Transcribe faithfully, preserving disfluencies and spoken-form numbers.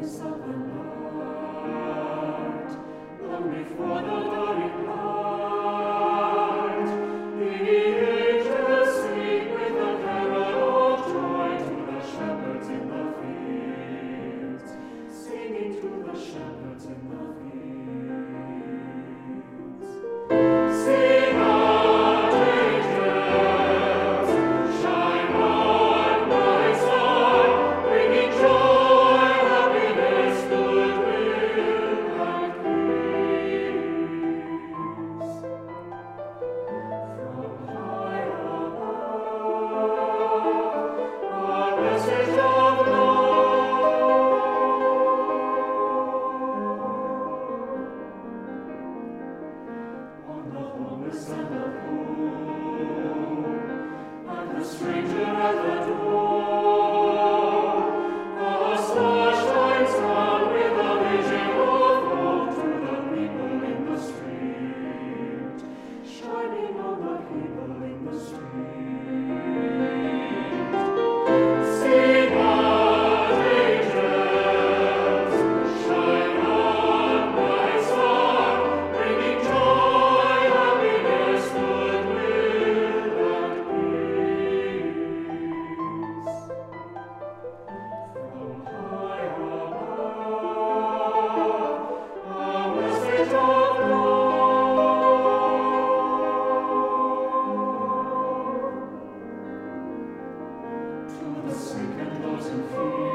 promise of the Lord, long before the dawning light, the angels sing with a carol of joy to the shepherds in the fields, singing to the shepherds in the fields. Sing out, angels, shine on, my son, bringing joy, happiness, goodwill, and peace. From high above, a message of love. On the homeless and the poor, and the stranger at the door, a star shines down with a vision of hope to the people in the street, shining on the people in the street. Sing out, angels, shine on, my son, bringing joy, happiness, goodwill, and peace. From high above, a message of love. To the sick and those in fear,